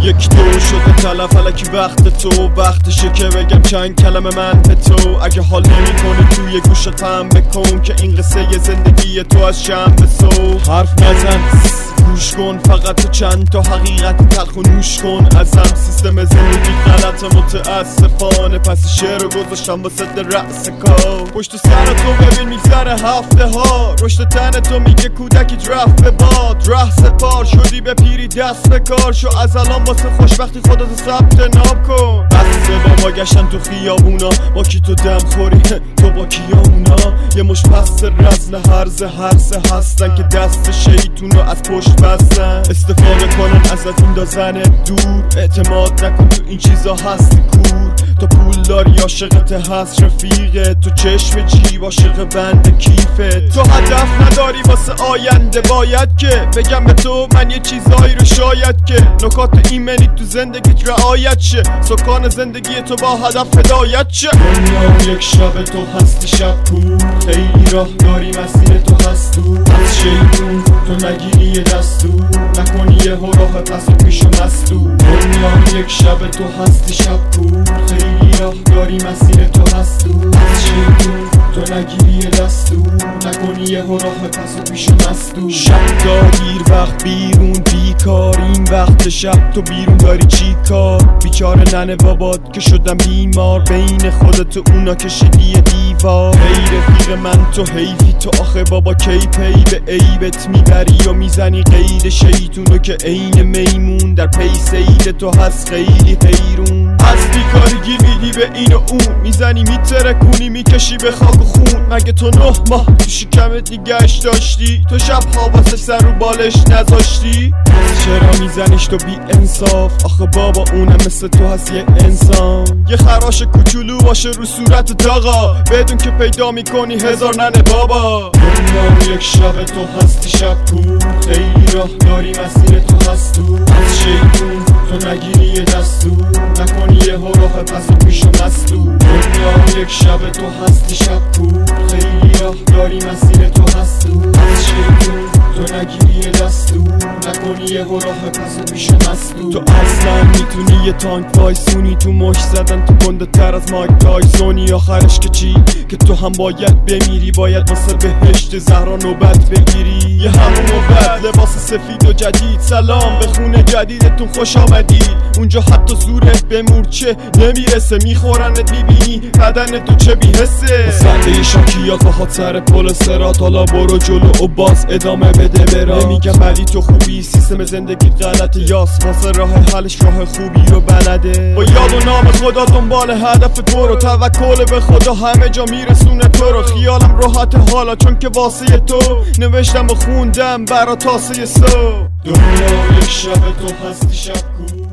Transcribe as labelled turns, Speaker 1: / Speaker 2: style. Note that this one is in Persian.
Speaker 1: یک دو شده تلف الکی وقت تو، وقتشه که بگم چند کلمه من به تو. اگه حال نمی کنی توی گوشت فهم بکن که این قصه زندگی تو از شم به سو. حرف نزن گوش کن فقط تو چند تا حقیقت تلخ و نوش کن ازم. سیستم زندگی غلط متاسفانه، پس شعر رو گذاشتم با صد رأس کار. پشت سر تو ببین میگذره هفته ها، رشد تن تو میگه کودکی رفت به باد. راه سپار شدی به پیری دست به کار شو، از الان واسه خوشبختی خودتو ثبت نام کن. بسه با گشتن تو خیابونا، با کی تو دم خوری تو با کیا اونا. یه مش پس رزل هرزه هستن که دست شیطونو از پشت بستن. استفاده کنن ازت اندازن دور، اعتماد نکن تو این چیزا هستی کور. تو پول داری عاشقت هست رفیقه، تو چشم جیب عاشق بند کیفه. تو هدف نداری واسه آینده، باید که بگم به تو من یه چیزایی رو شاید که نکات ایمنی تو زندگیت رعایت شه. سکان زندگی تو با هدف هدایت شه. دنیا یک شب تو هستی شب کور، خیلی راه داری مسیر تو هست دور. از شیطون تو نگیری یه دستور، نکنی یه راه پس و پیش و مستور. دنیا یک شب تو هستی شب کور، خیلی راه داری مسیر تو هست دور. از شیطون تو نگیری یه دستور، نکنی یه راه پس و پیش و مستور. شب دیر وقت بیرون بیکار، این وقت شب تو بیرون داری چی کار؟ بیچاره ننه بابات که شدم بیمار، بین خودت و اونا کشیدی یه دیوار. ای رفیق من تو حیفی تو آخه بابا، کی پی به عیبت میبری و میزنی قید شیطونو که عین میمون در پی سید تو هست خیلی حیرون. از بیکاری گیر میدی به این و اون، میزنی میترکونی میکشی به خاک و خون. مگه تو 9 ماه تو شکمت نگهش داشتی؟ تو شبها واسه سر رو بالش نذاشتی؟ چرا میزنیش تو بی انصاف؟ آخه بابا اونم مثل تو هست یه انسان. یه خراش کوچولو باشه رو صورت داغا، بدون که پیدا میکنی هزار ننه بابا. دنیا یک شب تو هستی شب کور، خیلی راه داری مسیر تو هست دور. از شیطون تو نگیری یه دستور، نکنی یه راه پس و پیش و مستور. دنیا یک شب تو هستی شب کور، خیلی راه داری مسیر تو هست دور. از شیطون تو نگیری یه دستور، نکنی یه راه پس و پیش و مستور. تو اصلا میتونی یه تانک وایسونی تو مش زدن، تو گنده تر از مایک تایسونی. آخرش که چی؟ که تو هم باید بمیری، باید واسه بهشت زهرا نوبت بگیری. یه همون و بد لباس سفید و جدید، سلام به خونه جدیدتون خوش آمدید. اونجا حتی زورت به مورچه نمیرسه، میخورنت میبینی بدن تو چه بیحسه. سنده شاکیات باهات سر پل سرات، حالا برو جلو و باز ادامه بده برا. نمیگم ولی تو خوبی، سیستم زندگی غلطه، یاس واسه راه حلش راه خوبی رو بلده. با یاد و نام خدا دنبال هدف برو، توکل به خدا همه جا میرسونه تو رو. خیالم راحت حالا چون که واسه تو نوشتم و خوندم برا تاسه سو. دنیا یک شب تو هستی شب کور.